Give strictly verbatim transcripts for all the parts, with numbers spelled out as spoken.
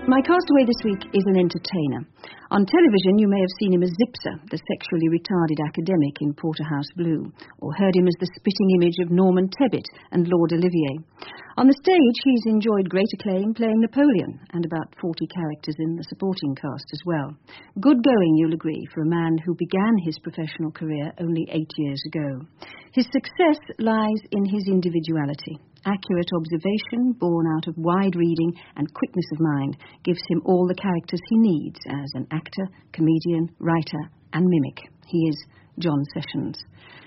My castaway this week is an entertainer. On television, you may have seen him as Zipser, the sexually retarded academic in Porterhouse Blue, or heard him as the spitting image of Norman Tebbit and Lord Olivier. On the stage, he's enjoyed great acclaim playing Napoleon, and about forty characters in the supporting cast as well. Good going, you'll agree, for a man who began his professional career only eight years ago. His success lies in his individuality. Accurate observation, born out of wide reading and quickness of mind, gives him all the characters he needs as an actor, comedian, writer and mimic. He is John Sessions.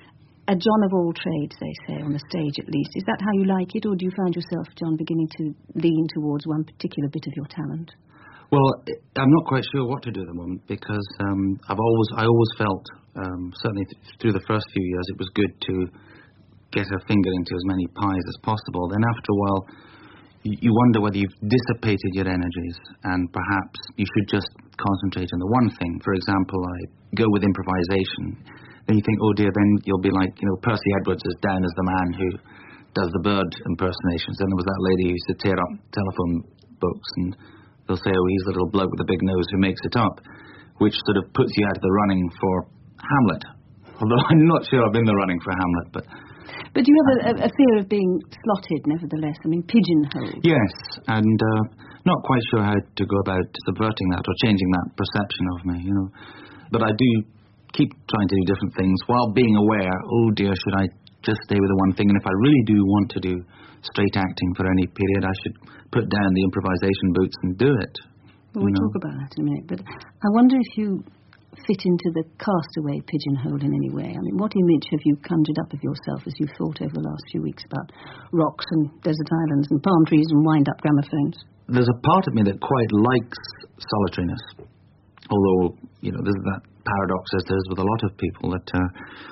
A John of all trades, they say, on the stage at least. Is that how you like it, or do you find yourself, John, beginning to lean towards one particular bit of your talent? Well, I'm not quite sure what to do at the moment, because um, I've always, I always felt, um, certainly th- through the first few years, it was good to get a finger into as many pies as possible. Then after a while, you, you wonder whether you've dissipated your energies, and perhaps you should just concentrate on the one thing. For example, I go with improvisation. Then you think, oh dear, then you'll be like, you know, Percy Edwards is down as the man who does the bird impersonations. Then there was that lady who used to tear up telephone books, and they'll say, oh, he's the little bloke with the big nose who makes it up, which sort of puts you out of the running for Hamlet. Although I'm not sure I'm in the running for Hamlet, but... But do you have a, a fear of being slotted, nevertheless? I mean, pigeonholed? Yes, and uh, not quite sure how to go about subverting that or changing that perception of me, you know. But I do keep trying to do different things while being aware, oh dear, should I just stay with the one thing? And if I really do want to do straight acting for any period, I should put down the improvisation boots and do it. Well, we'll know? talk about that in a minute, but I wonder if you fit into the castaway pigeonhole in any way. I mean, what image have you conjured up of yourself as you've thought over the last few weeks about rocks and desert islands and palm trees and wind-up gramophones? There's a part of me that quite likes solitariness, although, you know, there's that paradox as there is with a lot of people that uh,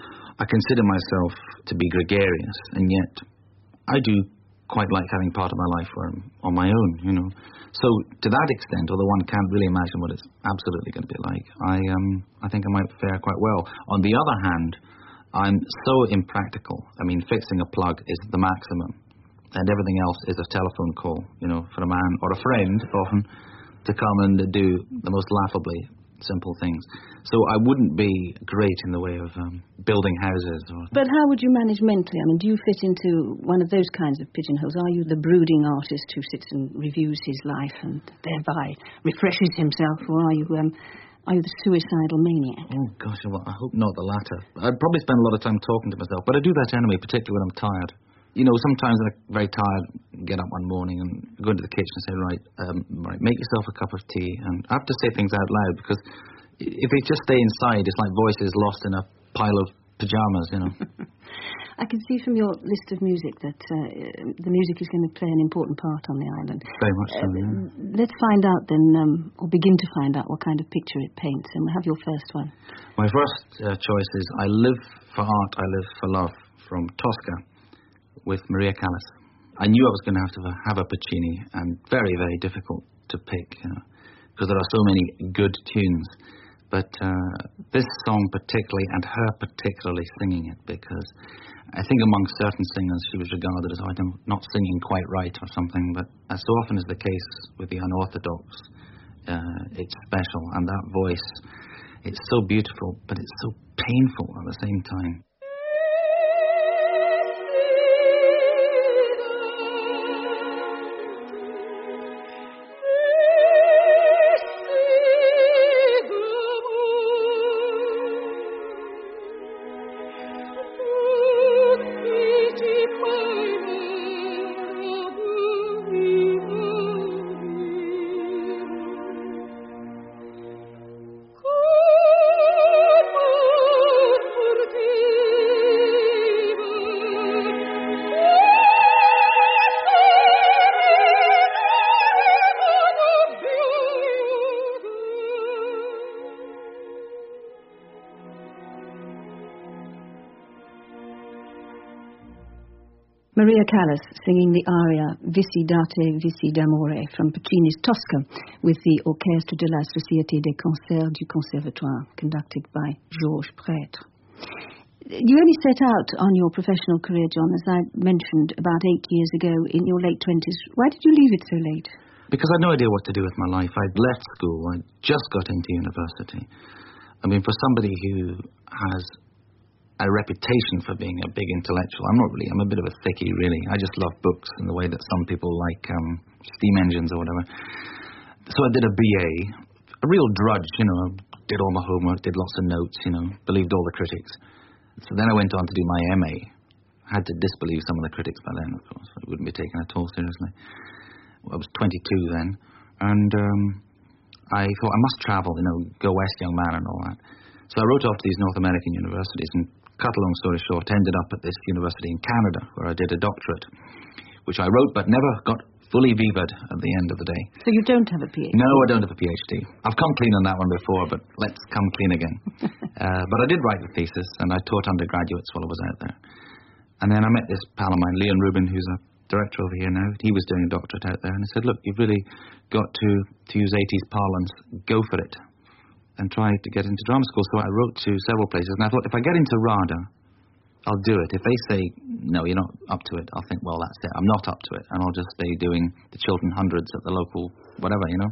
I consider myself to be gregarious, and yet I do quite like having part of my life where I'm on my own, you know. So to that extent, although one can't really imagine what it's absolutely going to be like, I um I think I might fare quite well. On the other hand, I'm so impractical. I mean, fixing a plug is the maximum, and everything else is a telephone call, you know, for a man or a friend often to come and do the most laughably simple things. So I wouldn't be great in the way of um, building houses. Or but how would you manage mentally? I mean, do you fit into one of those kinds of pigeonholes? Are you the brooding artist who sits and reviews his life and thereby refreshes himself, or are you um, are you the suicidal maniac? Oh gosh, well, I hope not the latter. I'd probably spend a lot of time talking to myself, but I do that anyway, particularly when I'm tired. You know, sometimes I'm very tired, get up one morning and go into the kitchen and say, right, um, right, make yourself a cup of tea. And I have to say things out loud, because if they just stay inside, it's like voices lost in a pile of pyjamas, you know. I can see from your list of music that uh, the music is going to play an important part on the island. Very much so, yeah. Uh, let's find out then, um, or begin to find out what kind of picture it paints. And we'll have your first one. My first uh, choice is I Live for Art, I Live for Love, from Tosca, with Maria Callas. I knew I was going to have to have a Puccini, and very, very difficult to pick, you know, because there are so many good tunes. But uh, this song particularly, and her particularly singing it, because I think among certain singers she was regarded as, oh, I'm not singing quite right or something, but as so often is the case with the unorthodox, uh, it's special, and that voice, it's so beautiful, but it's so painful at the same time. Maria Callas singing the aria Vici date, Vici d'amore from Puccini's Tosca with the Orchestre de la Société des Concerts du Conservatoire, conducted by Georges Prêtre. You only set out on your professional career, John, as I mentioned, about eight years ago in your late twenties. Why did you leave it so late? because I had no idea what to do with my life. I'd left school. I just got into university. I mean, for somebody who has a reputation for being a big intellectual, I'm not really, I'm a bit of a thickie, really. I just love books in the way that some people like um, steam engines or whatever. So I did a B A, a real drudge, you know, did all my homework, did lots of notes, you know, believed all the critics. So then I went on to do my M A. Had to disbelieve some of the critics by then, of course. I wouldn't be taken at all seriously. I was twenty-two then, and um, I thought I must travel, you know, go west, young man, and all that. So I wrote off to these North American universities, and cut a long story short, ended up at this university in Canada, where I did a doctorate, which I wrote but never got fully vivaed at the end of the day. So you don't have a PhD? No, I don't have a PhD. I've come clean on that one before, but let's come clean again. uh, but I did write the thesis, and I taught undergraduates while I was out there. And then I met this pal of mine, Leon Rubin, who's a director over here now. He was doing a doctorate out there, and he said, look, you've really got to, to use eighties parlance, go for it, and try to get into drama school. So I wrote to several places, and I thought, if I get into RADA, I'll do it. If they say, no, you're not up to it, I'll think, well, that's it. I'm not up to it, and I'll just stay doing the Chiltern Hundreds at the local whatever, you know.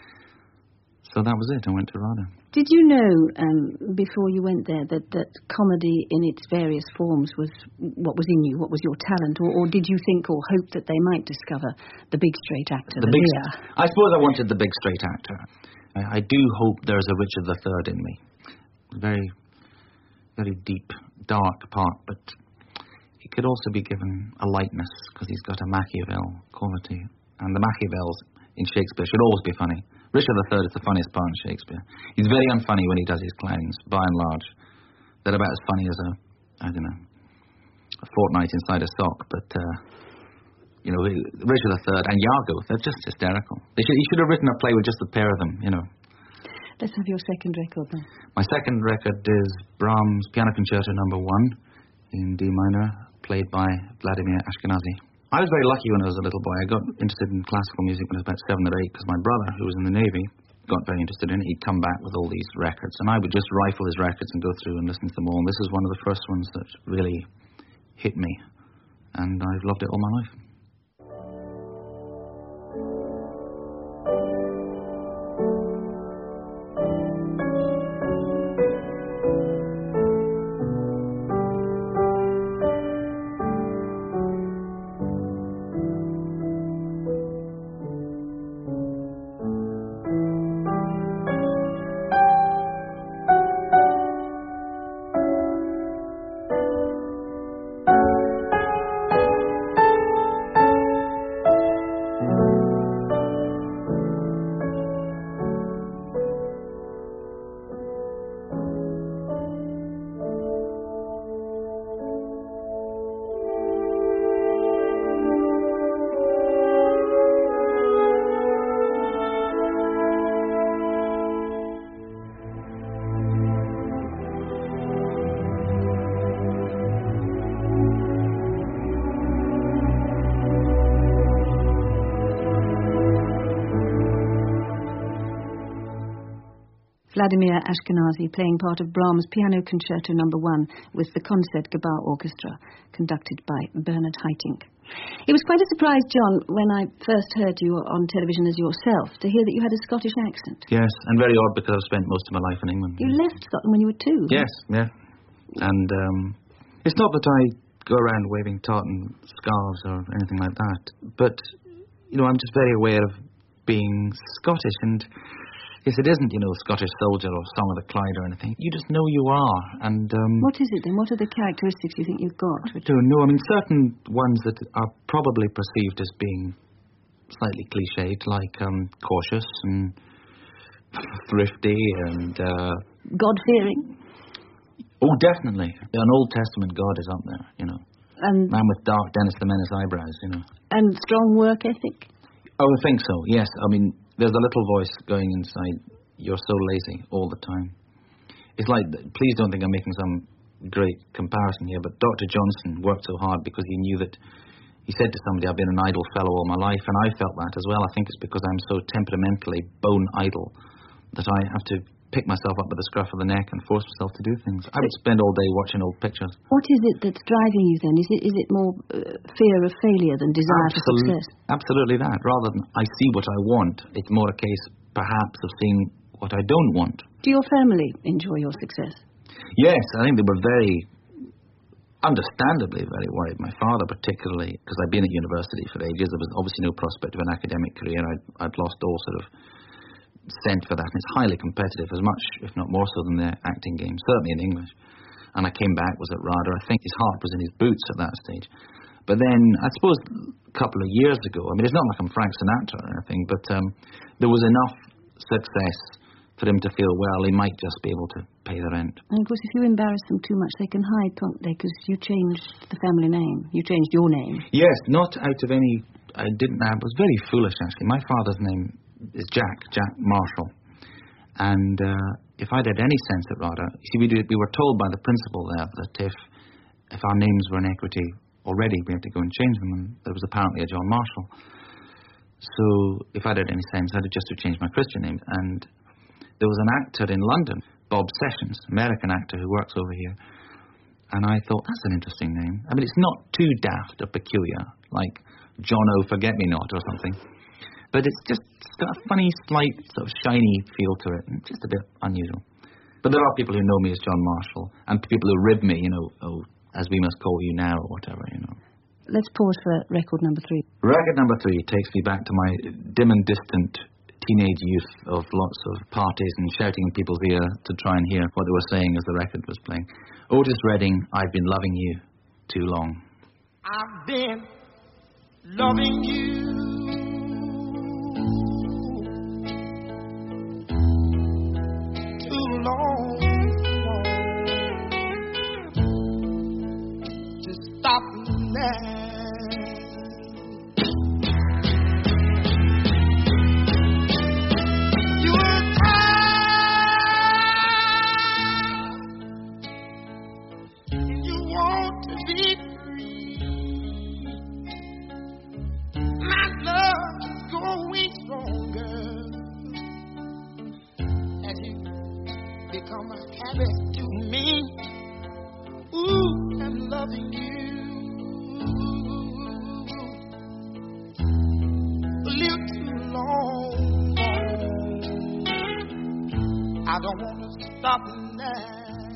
So that was it. I went to RADA. Did you know, um, before you went there, that, that comedy in its various forms was what was in you, what was your talent, or, or did you think or hope that they might discover the big straight actor, the, the big, Lear? I suppose I wanted the big straight actor. I, I do hope there's a Richard the Third in me. Very, very deep, dark part, but he could also be given a lightness, because he's got a Machiavel quality. And the Machiavels in Shakespeare should always be funny. Richard the Third is the funniest part in Shakespeare. He's very unfunny when he does his clowns, by and large. They're about as funny as a, I don't know, a fortnight inside a sock, but, uh, you know, Richard the Third and Iago, they're just hysterical. They should, he should have written a play with just the pair of them, you know. Let's have your second record then. My second record is Brahms' Piano Concerto Number One in D minor, played by Vladimir Ashkenazy. I was very lucky when I was a little boy. I got interested in classical music when I was about seven or eight, because my brother, who was in the Navy, got very interested in it. He'd come back with all these records, and I would just rifle his records and go through and listen to them all. And this is one of the first ones that really hit me, and I've loved it all my life. Vladimir Ashkenazy playing part of Brahms' Piano Concerto Number One with the Concertgebouw Orchestra, conducted by Bernard Haitink. It was quite a surprise, John, when I first heard you on television as yourself, to hear that you had a Scottish accent. Yes, and very odd, because I've spent most of my life in England. You left Scotland when you were two? Yes, yeah. And um, it's not that I go around waving tartan scarves or anything like that, but, you know, I'm just very aware of being Scottish, and yes, it isn't, you know, Scottish Soldier or Song of the Clyde or anything. You just know you are, and... Um, what is it then? What are the characteristics you think you've got? I don't know. I mean, certain ones that are probably perceived as being slightly cliched, like um, cautious and thrifty and... Uh, God-fearing? Oh, definitely. An Old Testament God is up there, you know. And man with dark Dennis the Menace eyebrows, you know. And strong work ethic? Oh, I think so, yes. I mean, there's a little voice going inside, you're so lazy all the time. It's like, please don't think I'm making some great comparison here, but Doctor Johnson worked so hard because he knew that, he said to somebody, I've been an idle fellow all my life, and I felt that as well. I think it's because I'm so temperamentally bone idle that I have to pick myself up by the scruff of the neck and force myself to do things. I would spend all day watching old pictures. What is it that's driving you then? Is it is it more uh, fear of failure than desire Absolute, for success? Absolutely that. Rather than I see what I want, it's more a case perhaps of seeing what I don't want. Do your family enjoy your success? Yes, I think they were very, understandably very worried. My father particularly, because I'd been at university for ages. There was obviously no prospect of an academic career. I'd, I'd lost all sort of scent for that, and it's highly competitive, as much, if not more so, than the acting game, certainly in English. And I came back, was at RADA. I think his heart was in his boots at that stage. But then, I suppose, a couple of years ago, I mean, it's not like I'm Frank Sinatra or anything, but um, there was enough success for him to feel, well, he might just be able to pay the rent. And of course, if you embarrass them too much, they can hide, can't they? Because you changed the family name. You changed your name. Yes, not out of any... I didn't... I was very foolish, actually. My father's name is Jack, Jack Marshall. And uh, if I'd had any sense at RADA... You see, we, did, we were told by the principal there that if, if our names were in equity already, we had to go and change them. And there was apparently a John Marshall. So if I'd had any sense, I'd have just have changed my Christian name. And there was an actor in London, Bob Sessions, American actor who works over here. And I thought, that's an interesting name. I mean, it's not too daft or peculiar, like John O. Forget-Me-Not or something. But it's just it's got a funny, slight, sort of shiny feel to it, and just a bit unusual. But there are people who know me as John Marshall, and people who rib me, you know, oh, as we must call you now, or whatever, you know. Let's pause for record number three. Record number three takes me back to my dim and distant teenage youth of lots of parties and shouting in people's ear to try and hear what they were saying as the record was playing. Otis Redding, I've Been Loving You Too Long. I've been loving you too long to stop now. Become a habit to me. Ooh, I'm loving you a little too long. I don't want to stop now.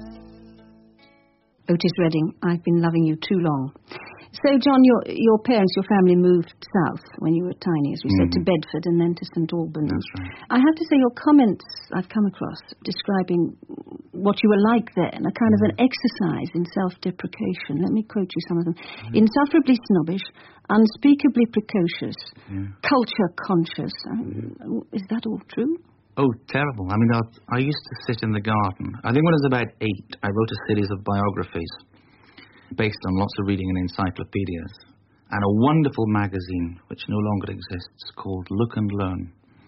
Otis Redding, I've Been Loving You Too Long. So, John, your your parents, your family moved south when you were tiny, as we mm. said, to Bedford and then to Saint Albans. That's right. I have to say your comments I've come across describing what you were like then, a kind mm. of an exercise in self-deprecation. Let me quote you some of them. Mm. Insufferably snobbish, unspeakably precocious, yeah. culture-conscious. Um, yeah. Is that all true? Oh, terrible. I mean, I, I used to sit in the garden. I think when I was about eight, I wrote a series of biographies based on lots of reading and encyclopedias, and a wonderful magazine which no longer exists called Look and Learn.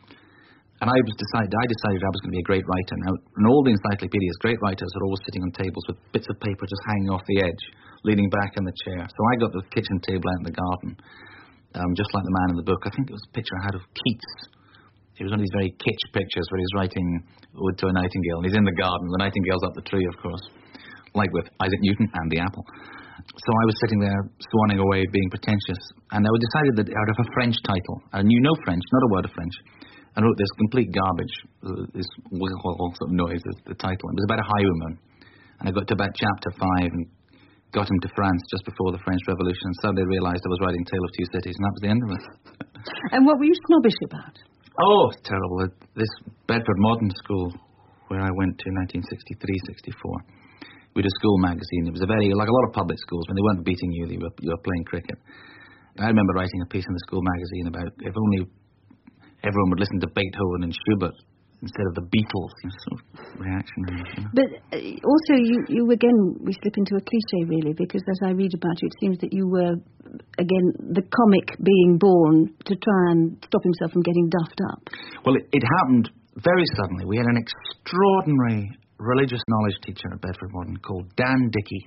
And I was decided, I decided I was going to be a great writer. Now, in all the encyclopedias, great writers are always sitting on tables with bits of paper just hanging off the edge, leaning back in the chair. So I got the kitchen table out in the garden, um, just like the man in the book. I think it was a picture I had of Keats. It was one of these very kitsch pictures where he's writing Ode to a Nightingale, and he's in the garden. The nightingale's up the tree, of course, like with Isaac Newton and the apple. So I was sitting there swanning away, being pretentious, and I decided that out of a French title, I knew no French, not a word of French, I wrote this complete garbage, this sort of noise, the title. It was about a highwayman, and I got to about chapter five and got him to France just before the French Revolution, and suddenly realised I was writing Tale of Two Cities, and that was the end of it. And what were you snobbish about? Oh, terrible. This Bedford Modern School, where I went to nineteen sixty-three sixty-four. We had a school magazine. It was a very, like a lot of public schools, when they weren't beating you, they were, you were playing cricket. And I remember writing a piece in the school magazine about if only everyone would listen to Beethoven and Schubert instead of the Beatles. You know, sort of reactionary. You know? But uh, also, you, you again, we slip into a cliche, really, because as I read about you, it seems that you were, again, the comic being born to try and stop himself from getting duffed up. Well, it, it happened very suddenly. We had an extraordinary religious knowledge teacher at Bedford Modern called Dan Dickey,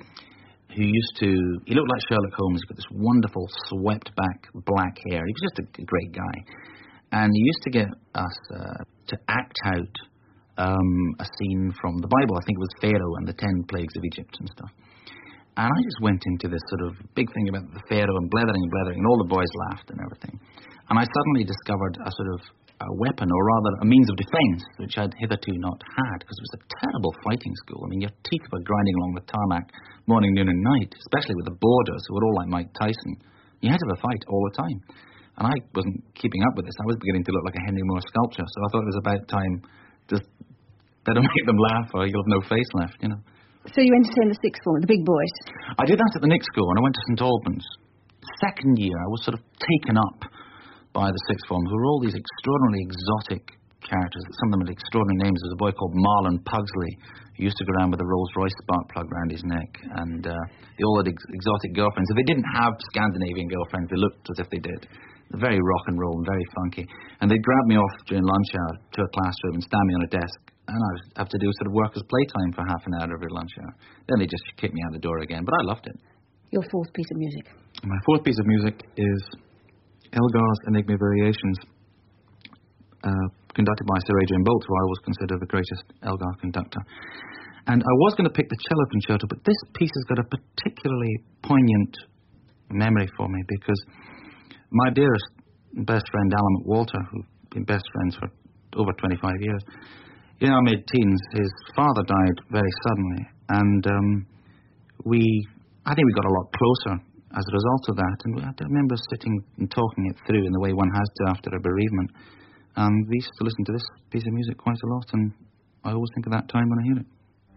who used to, he looked like Sherlock Holmes. He's got this wonderful swept back black hair. He was just a great guy. And he used to get us uh, to act out um, a scene from the Bible. I think it was Pharaoh and the ten plagues of Egypt and stuff. And I just went into this sort of big thing about the Pharaoh and blethering and blethering, and all the boys laughed and everything. And I suddenly discovered a sort of a weapon, or rather a means of defence, which I'd hitherto not had, because it was a terrible fighting school. I mean, your teeth were grinding along the tarmac morning, noon and night, especially with the boarders, who were all like Mike Tyson. You had to have a fight all the time. And I wasn't keeping up with this. I was beginning to look like a Henry Moore sculpture, so I thought it was about time just better make them laugh or you'll have no face left, you know. So you entertained the sixth form, the big boys? I did that at the Nick School, and I went to St Albans. Second year, I was sort of taken up by the sixth forms. There were all these extraordinarily exotic characters. Some of them had extraordinary names. There was a boy called Marlon Pugsley, who used to go around with a Rolls-Royce spark plug around his neck, and uh, they all had ex- exotic girlfriends. If they didn't have Scandinavian girlfriends, they looked as if they did. Very rock and roll and very funky. And they'd grab me off during lunch hour to a classroom and stand me on a desk, and I'd have to do sort of work as playtime for half an hour every lunch hour. Then they just kick me out the door again, but I loved it. Your fourth piece of music? My fourth piece of music is Elgar's Enigma Variations, uh, conducted by Sir Adrian Boult, who I always consider the greatest Elgar conductor. And I was going to pick the cello concerto, but this piece has got a particularly poignant memory for me, because my dearest and best friend Alan McWalter, who've been best friends for over twenty-five years, in our mid-teens, his father died very suddenly, and um, we, I think we got a lot closer as a result of that, and I remember sitting and talking it through in the way one has to after a bereavement, and we used to listen to this piece of music quite a lot, and I always think of that time when I hear it.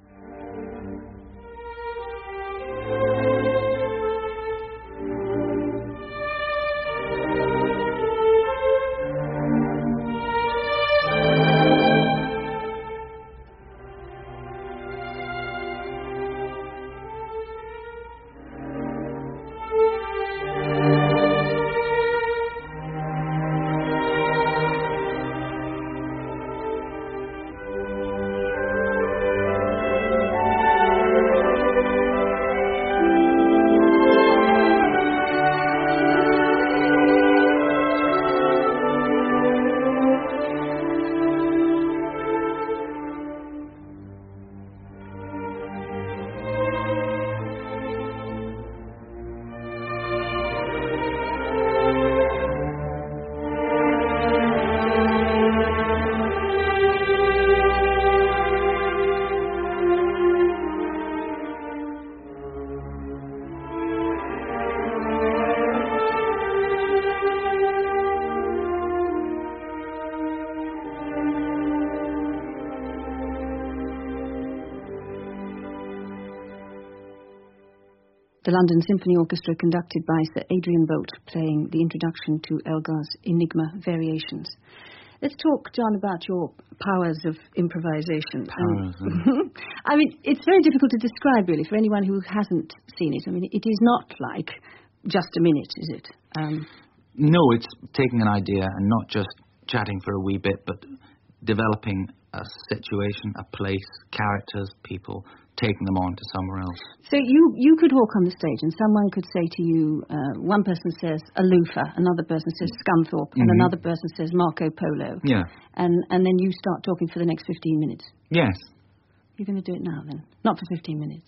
The London Symphony Orchestra, conducted by Sir Adrian Boult, playing the introduction to Elgar's Enigma Variations. Let's talk, John, about your powers of improvisation. Powers. Um, I mean, it's very difficult to describe, really, for anyone who hasn't seen it. I mean, it is not like just a minute, is it? Um, no, it's taking an idea and not just chatting for a wee bit, but developing a situation, a place, characters, people, taking them on to somewhere else. So you, you could walk on the stage and someone could say to you, uh, one person says Alufa, another person says Scunthorpe, mm-hmm. and another person says Marco Polo. Yeah. And and then you start talking for the next fifteen minutes. Yes. You're going to do it now then? Not for fifteen minutes.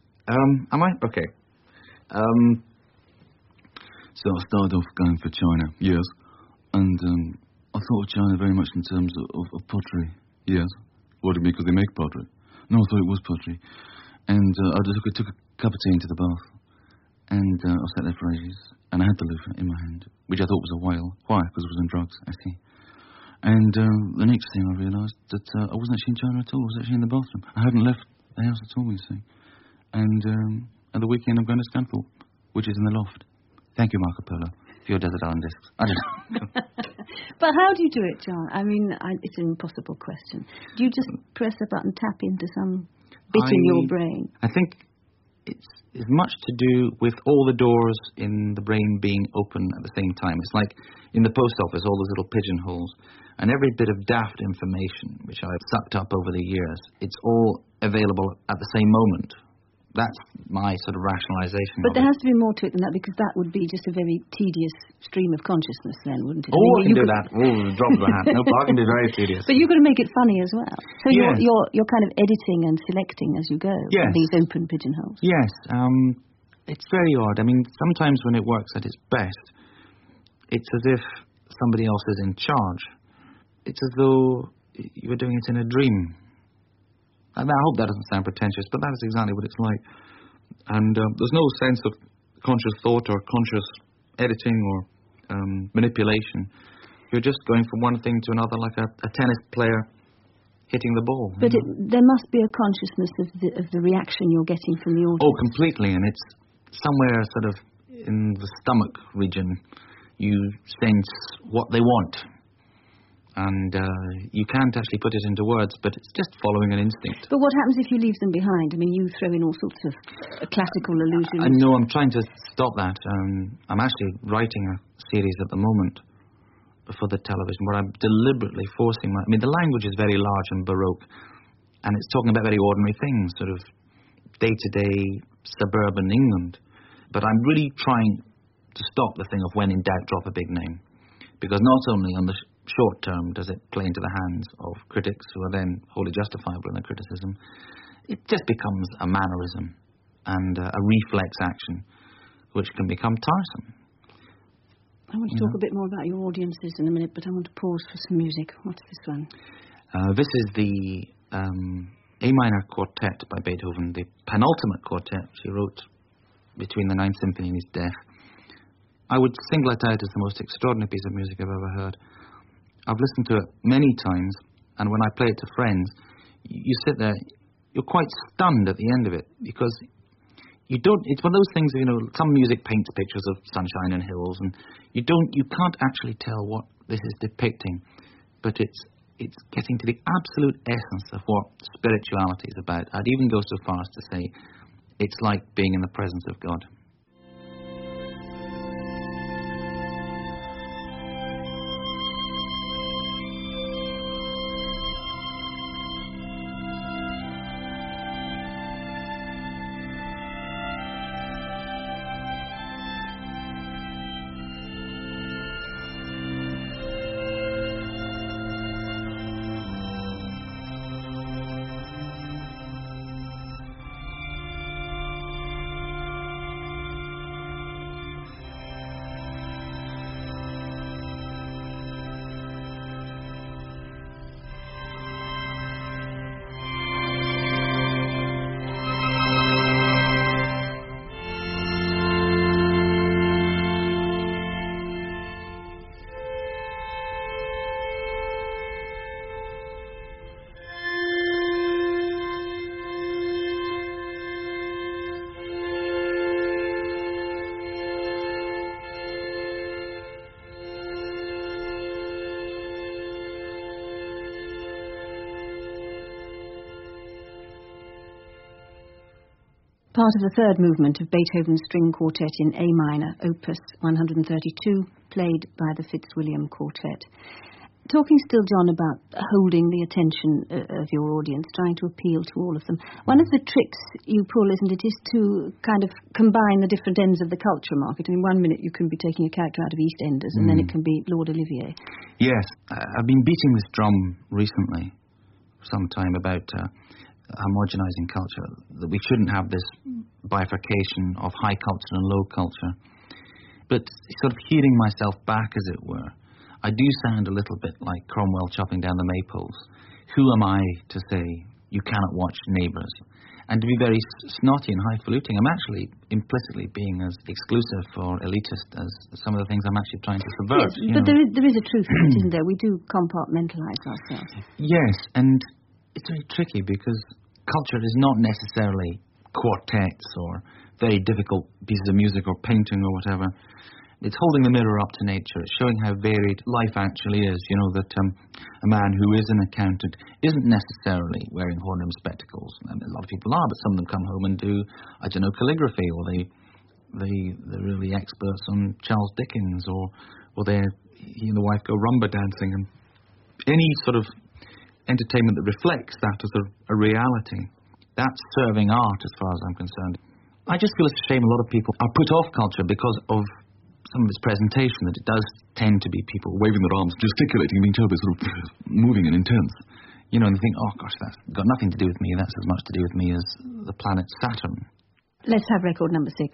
Um, am I? Okay. Um, so I started off going for China, yes. And um, I thought of China very much in terms of, of, of pottery, yes. What do you mean, because they make pottery? No, I thought it was pottery. And uh, I just took a cup of tea into the bath. And uh, I sat there for ages. And I had the loofah in my hand, which I thought was a whale. Why? Because it was on drugs, I see. And uh, the next thing I realised that uh, I wasn't actually in China at all. I was actually in the bathroom. I hadn't left the house at all, you see. And um, at the weekend I'm going to Scunthorpe, which is in the loft. Thank you, Marco Polo, for your Desert Island discs. I just... But how do you do it, John? I mean, I, it's an impossible question. Do you just press a button, tap into some bit I, in your brain? I think it's, it's much to do with all the doors in the brain being open at the same time. It's like in the post office, all those little pigeonholes. And every bit of daft information, which I've sucked up over the years, it's all available at the same moment. That's my sort of rationalisation. But of there it. has to be more to it than that, because that would be just a very tedious stream of consciousness then, wouldn't it? Oh, I, mean, I can you do could... that. Oh, drop of the hat. No, I can do very tedious. But you've got to make it funny as well. So Yes. you're, you're you're kind of editing and selecting as you go. Yes. These open pigeonholes. Yes. Um, it's very odd. I mean, sometimes when it works at its best, it's as if somebody else is in charge. It's as though you were doing it in a dream. And I hope that doesn't sound pretentious, but that is exactly what it's like. And um, there's no sense of conscious thought or conscious editing or um, manipulation. You're just going from one thing to another like a, a tennis player hitting the ball. But it, there must be a consciousness of the, of the reaction you're getting from the audience. Oh, completely. And it's somewhere sort of in the stomach region. You sense what they want. And uh, you can't actually put it into words, but it's just following an instinct. But what happens if you leave them behind? I mean, you throw in all sorts of uh, classical allusions. I know, I'm trying to stop that. Um, I'm actually writing a series at the moment for the television where I'm deliberately forcing my... I mean, the language is very large and baroque, and it's talking about very ordinary things, sort of day-to-day suburban England. But I'm really trying to stop the thing of when in doubt, drop a big name. Because not only on the... Sh- short term does it play into the hands of critics who are then wholly justifiable in their criticism, it just becomes a mannerism and uh, a reflex action which can become tiresome. I want to you talk know? a bit more about your audiences in a minute, but I want to pause for some music. What's this one? Uh, this is the um, A minor quartet by Beethoven, the penultimate quartet she wrote between the Ninth Symphony and his death. I would single it out as the most extraordinary piece of music I've ever heard. I've listened to it many times, and when I play it to friends, you sit there, you're quite stunned at the end of it, because you don't, it's one of those things, you know, some music paints pictures of sunshine and hills, and you don't, you can't actually tell what this is depicting, but it's, it's getting to the absolute essence of what spirituality is about. I'd even go so far as to say, it's like being in the presence of God. Part of the third movement of Beethoven's String Quartet in A minor, Opus one thirty-two, played by the Fitzwilliam Quartet. Talking still, John, about holding the attention uh, of your audience, trying to appeal to all of them. One of the tricks you pull, isn't it, is to kind of combine the different ends of the culture market. I mean, one minute you can be taking a character out of EastEnders, and mm. then it can be Lord Olivier. Yes, I've been beating this drum recently, for some time, about... Uh, homogenizing culture, that we shouldn't have this bifurcation of high culture and low culture. But sort of hearing myself back, as it were, I do sound a little bit like Cromwell chopping down the maypoles. Who am I to say you cannot watch Neighbours? And to be very snotty and highfalutin, I'm actually implicitly being as exclusive or elitist as some of the things I'm actually trying to subvert. Yes, but there is, there is a truth to it, isn't there? We do compartmentalize ourselves. Yes, and it's very tricky because culture is not necessarily quartets or very difficult pieces of music or painting or whatever. It's holding the mirror up to nature. It's showing how varied life actually is. You know, that um, a man who is an accountant isn't necessarily wearing horn-rimmed spectacles. I mean, a lot of people are, but some of them come home and do, I don't know, calligraphy, or they, they, they're really experts on Charles Dickens, or, or they, he and the wife go rumba dancing. And any sort of entertainment that reflects that as a, a reality That's serving art as far as I'm concerned. I just feel it's a shame a lot of people are put off culture because of some of its presentation, that it does tend to be people waving their arms, gesticulating, being terribly sort of moving and intense. You know, and they think, oh gosh, that's got nothing to do with me, that's as much to do with me as the planet Saturn. Let's have record number six.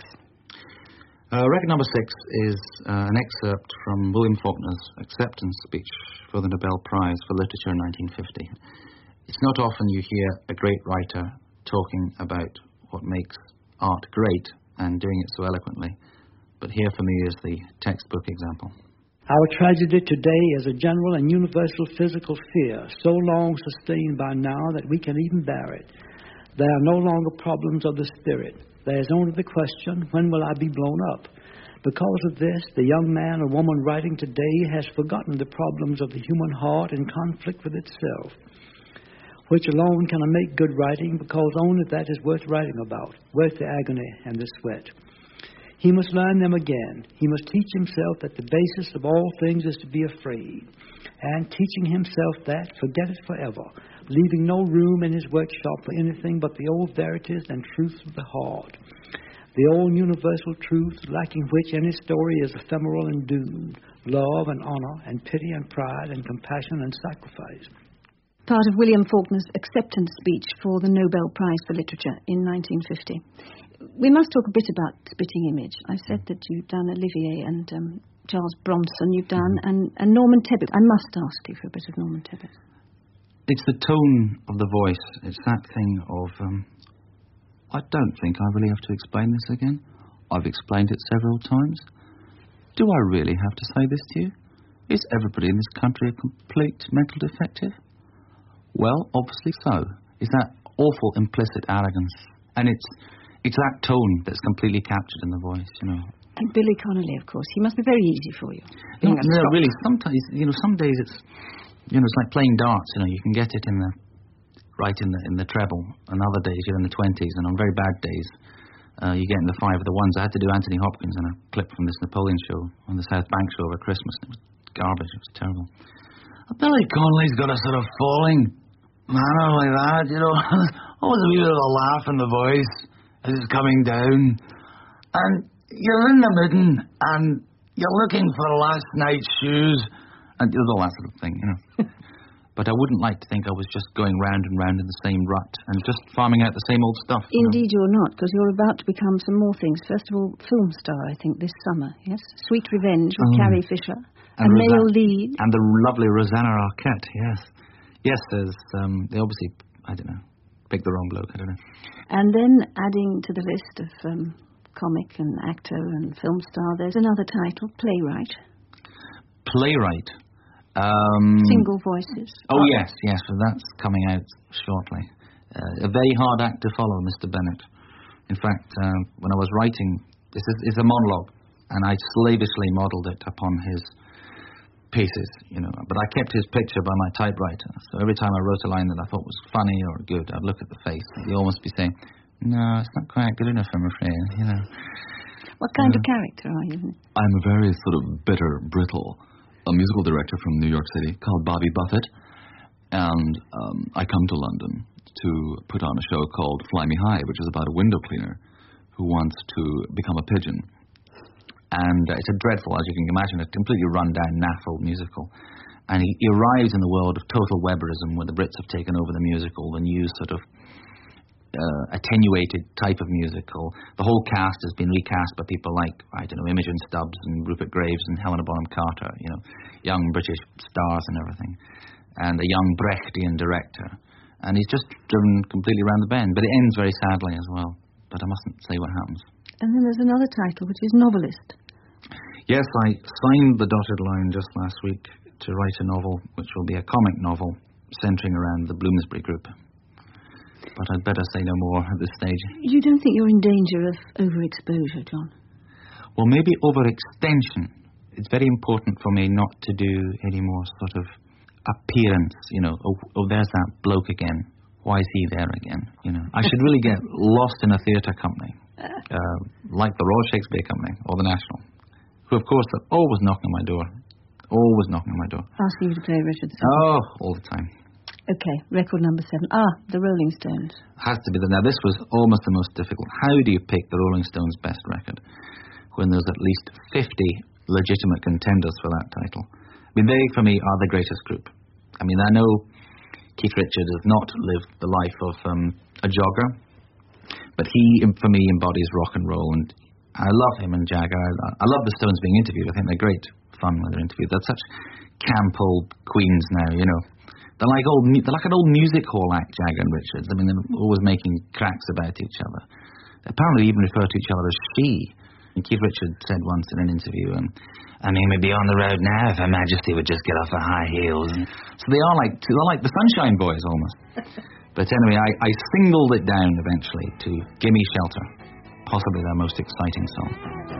Uh, record number six is uh, an excerpt from William Faulkner's acceptance speech for the Nobel Prize for Literature in nineteen fifty. It's not often you hear a great writer talking about what makes art great and doing it so eloquently. But here for me is the textbook example. Our tragedy today is a general and universal physical fear, so long sustained by now that we can even bear it. There are no longer problems of the spirit. There is only the question, when will I be blown up? Because of this, the young man or woman writing today has forgotten the problems of the human heart in conflict with itself, which alone can make good writing, because only that is worth writing about, worth the agony and the sweat. He must learn them again. He must teach himself that the basis of all things is to be afraid. And teaching himself that, forget it forever, leaving no room in his workshop for anything but the old verities and truths of the heart. The old universal truths, lacking which any story is ephemeral and doomed. Love and honor and pity and pride and compassion and sacrifice. Part of William Faulkner's acceptance speech for the Nobel Prize for Literature in nineteen fifty. We must talk a bit about Spitting Image. I said that you've done Olivier and um, Charles Bronson, you've done, and, and Norman Tebbit. I must ask you for a bit of Norman Tebbit. It's the tone of the voice. It's that thing of, um, I don't think I really have to explain this again. I've explained it several times. Do I really have to say this to you? Is everybody in this country a complete mental defective? Well, obviously so. It's that awful implicit arrogance. And it's it's that tone that's completely captured in the voice, you know. And Billy Connolly, of course. He must be very easy for you. No, no, really. Sometimes, you know, some days it's, you know, it's like playing darts, you know. You can get it in the, right in the in the treble. And other days you're in the twenties. And on very bad days, uh, you get in the five of the ones. I had to do Anthony Hopkins in a clip from this Napoleon show on the South Bank show over Christmas. It was garbage. It was terrible. Billy Connolly's got a sort of falling manner like that, you know. Always a wee bit of a laugh in the voice as it's coming down. And you're in the midden and you're looking for last night's shoes. And there's all that sort of thing, you know. But I wouldn't like to think I was just going round and round in the same rut and just farming out the same old stuff. Indeed you know? You're not, because you're about to become some more things. First of all, film star, I think, this summer, yes? Sweet Revenge with um, Carrie Fisher. And a male Rosa- lead. And the lovely Rosanna Arquette, yes. Yes, there's, um, they obviously, I don't know, picked the wrong bloke, I don't know. And then adding to the list of um, comic and actor and film star, there's another title, Playwright. Playwright. Um, Single voices. Oh, oh, yes, yes, so that's coming out shortly. Uh, a very hard act to follow, Mister Bennett. In fact, uh, when I was writing, this is it's a monologue, and I slavishly modelled it upon his pieces, you know, but I kept his picture by my typewriter. So every time I wrote a line that I thought was funny or good, I'd look at the face. He'd almost be saying, no, it's not quite good enough, I'm afraid, you know. What kind uh, of character are you? I'm a very sort of bitter, brittle, a musical director from New York City called Bobby Buffett. And um, I come to London to put on a show called Fly Me High, which is about a window cleaner who wants to become a pigeon. And uh, it's a dreadful, as you can imagine, a completely run-down, naff old musical. And he, he arrives in the world of total Weberism, where the Brits have taken over the musical, the new sort of uh, attenuated type of musical. The whole cast has been recast by people like, I don't know, Imogen Stubbs and Rupert Graves and Helena Bonham Carter, you know, young British stars and everything. And a young Brechtian director. And he's just driven completely around the bend. But it ends very sadly as well. But I mustn't say what happens. And then there's another title, which is novelist. Yes, I signed the dotted line just last week to write a novel, which will be a comic novel centering around the Bloomsbury Group. But I'd better say no more at this stage. You don't think you're in danger of overexposure, John? Well, maybe overextension. It's very important for me not to do any more sort of appearance, you know, oh, oh, there's that bloke again. Why is he there again? You know, I should really get lost in a theatre company, uh, like the Royal Shakespeare Company or the National, who, of course, are always knocking on my door, always knocking on my door. Asking you to play Richard the Oh, all the time. Okay, record number seven. Ah, the Rolling Stones. Has to be the, now this was almost the most difficult. How do you pick the Rolling Stones' best record when there's at least fifty legitimate contenders for that title? I mean, they, for me, are the greatest group. I mean, I know Keith Richards has not lived the life of um, a jogger, but he, for me, embodies rock and roll, and I love him and Jagger. I, I love the Stones being interviewed. I think they're great fun when they're interviewed. They're such camp old queens now, you know. They're like old, they're like an old music hall act, Jagger and Richards. I mean, they're always making cracks about each other. They apparently even refer to each other as she. And Keith Richards said once in an interview, um, I mean, we'd be on the road now if Her Majesty would just get off her high heels. So they are like, they're like the Sunshine Boys almost. But anyway, I, I singled it down eventually to Gimme Shelter, possibly their most exciting song.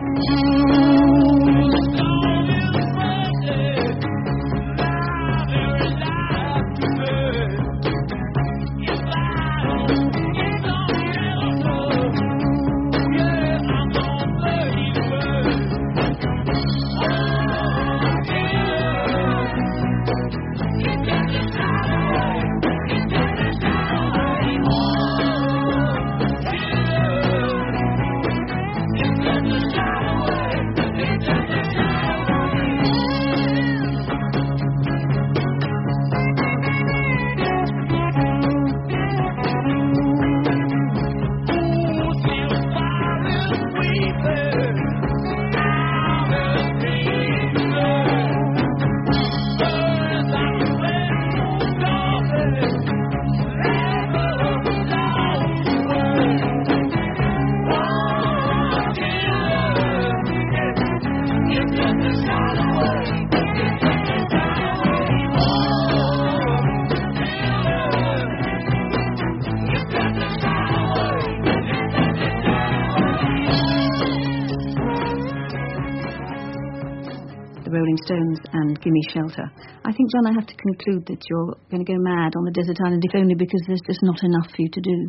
Rolling Stones and Gimme Shelter. I think, John, I have to conclude that you're going to go mad on the desert island, if only because there's just not enough for you to do.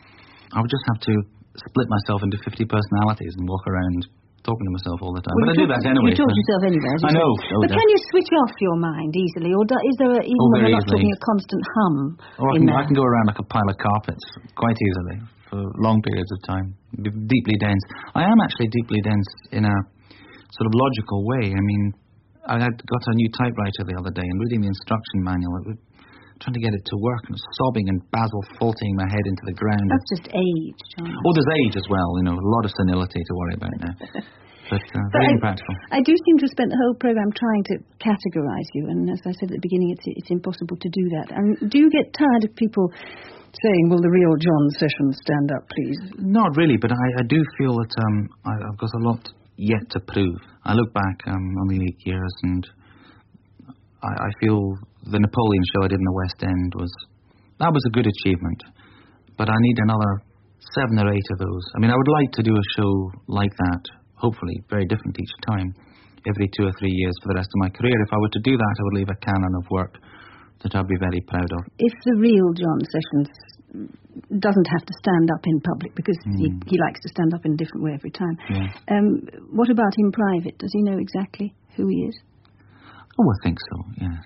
I would just have to split myself into fifty personalities and walk around talking to myself all the time. Well, but I do that anyway. You talk to yourself anyway. As you I know. Oh, but can you switch off your mind easily, or do, is there a, even oh, when we're not easily. talking a constant hum? Or I in can, there? I can go around like a pile of carpets quite easily for long periods of time. Be deeply dense. I am actually deeply dense in a sort of logical way. I mean, I had got a new typewriter the other day and reading the instruction manual, it was trying to get it to work, and sobbing and Basil faulting my head into the ground. That's just age, John. Oh, there's age as well, you know, a lot of senility to worry about now. But uh, very I, impractical. I do seem to have spent the whole programme trying to categorise you, and as I said at the beginning, it's it's impossible to do that. And do you get tired of people saying, will the real John Sessions stand up, please? Not really, but I, I do feel that um, I, I've got a lot yet to prove. I look back um, on the eight years and I, I feel the Napoleon show I did in the West End was, that was a good achievement, but I need another seven or eight of those. I mean, I would like to do a show like that, hopefully very different each time, every two or three years for the rest of my career. If I were to do that, I would leave a canon of work that I'd be very proud of. If the real John Sessions doesn't have to stand up in public, because mm. he, he likes to stand up in a different way every time, yeah. um, what about in private? Does he know exactly who he is? Oh, I think so, yes.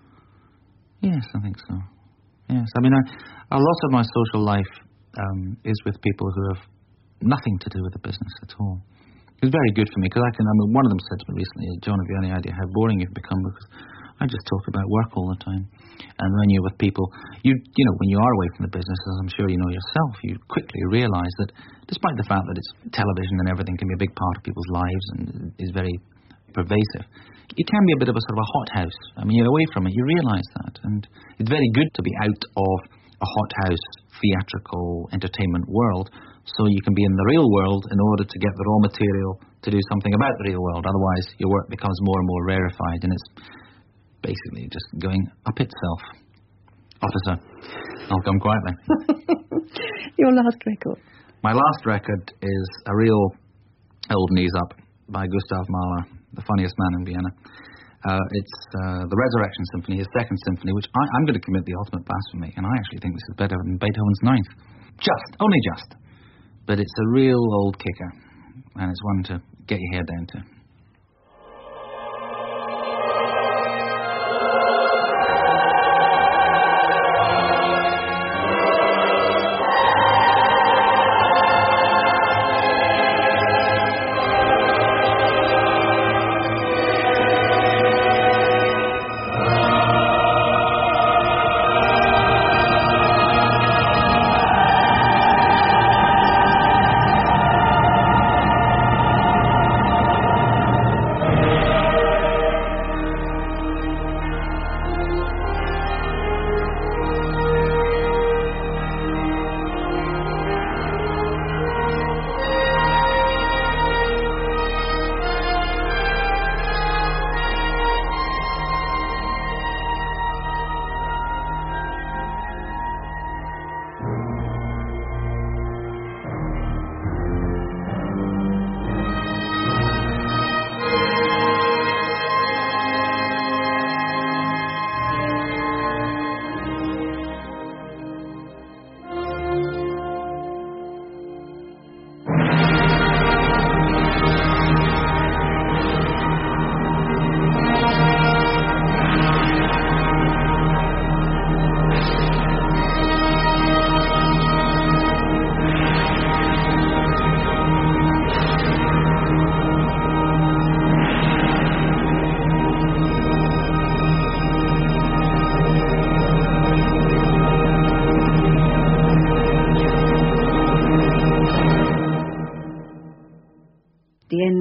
Yes, I think so. Yes, I mean, I, a lot of my social life um, is with people who have nothing to do with the business at all. It's very good for me, because I can, I mean, one of them said to me recently, John, have you any idea how boring you've become? Because I just talk about work all the time. And when you're with people, you you know, when you are away from the business, as I'm sure you know yourself, you quickly realise that despite the fact that it's television and everything can be a big part of people's lives and is very pervasive, it can be a bit of a sort of a hothouse. I mean, you're away from it, you realise that. And it's very good to be out of a hothouse theatrical entertainment world, so you can be in the real world in order to get the raw material to do something about the real world. Otherwise, your work becomes more and more rarefied, and it's basically just going up itself. Officer, I'll come quietly. Your last record? My last record is a real old knees up by Gustav Mahler, the funniest man in Vienna. Uh, it's uh, the Resurrection Symphony, his second symphony, which I, I'm going to commit the ultimate blasphemy, and I actually think this is better than Beethoven's ninth. Just, only just. But it's a real old kicker, and it's one to get your hair down to.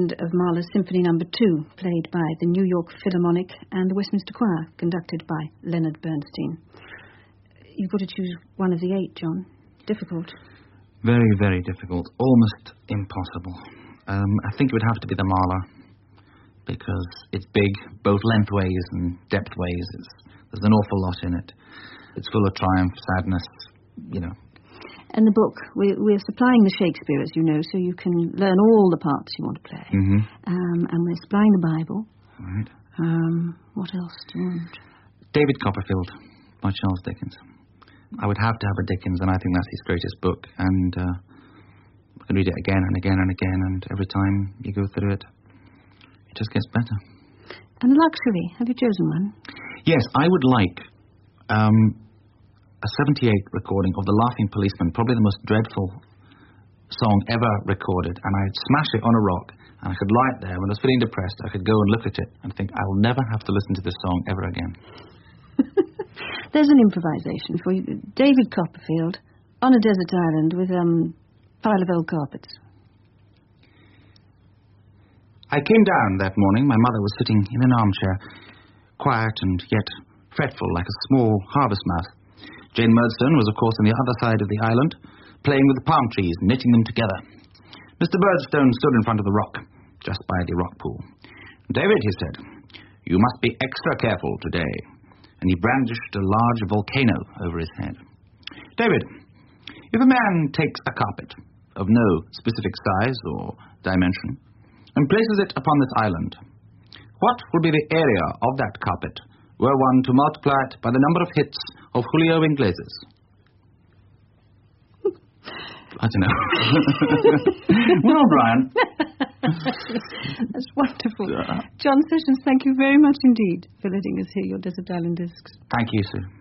sound of Mahler's Symphony Number Two, played by the New York Philharmonic and the Westminster Choir, conducted by Leonard Bernstein. You've got to choose one of the eight, John. Difficult. Very, very difficult. Almost impossible. Um, I think it would have to be the Mahler, because it's big, both lengthways and depthways. It's, there's an awful lot in it. It's full of triumph, sadness, you know. And the book, we're, we're supplying the Shakespeare, as you know, so you can learn all the parts you want to play. Mm-hmm. Um, and we're supplying the Bible. Right. Um, what else do you want? David Copperfield by Charles Dickens. I would have to have a Dickens, and I think that's his greatest book. And uh, I can read it again and again and again, and every time you go through it, it just gets better. And luxury, have you chosen one? Yes, I would like um, a seventy-eight recording of The Laughing Policeman, probably the most dreadful song ever recorded, and I'd smash it on a rock, and I could lie it there. When I was feeling depressed, I could go and look at it and think, I will never have to listen to this song ever again. There's an improvisation for you. David Copperfield on a desert island with a um, pile of old carpets. I came down that morning. My mother was sitting in an armchair, quiet and yet fretful like a small harvest mouse. Jane Murdstone was, of course, on the other side of the island, playing with the palm trees, knitting them together. Mister Murdstone stood in front of the rock, just by the rock pool. David, he said, you must be extra careful today. And he brandished a large volcano over his head. David, if a man takes a carpet of no specific size or dimension and places it upon this island, what will be the area of that carpet were one to multiply it by the number of hits of Julio Iglesias? I don't know. Well, Brian. That's wonderful. John Sessions, thank you very much indeed for letting us hear your Desert Island Discs. Thank you, Sue.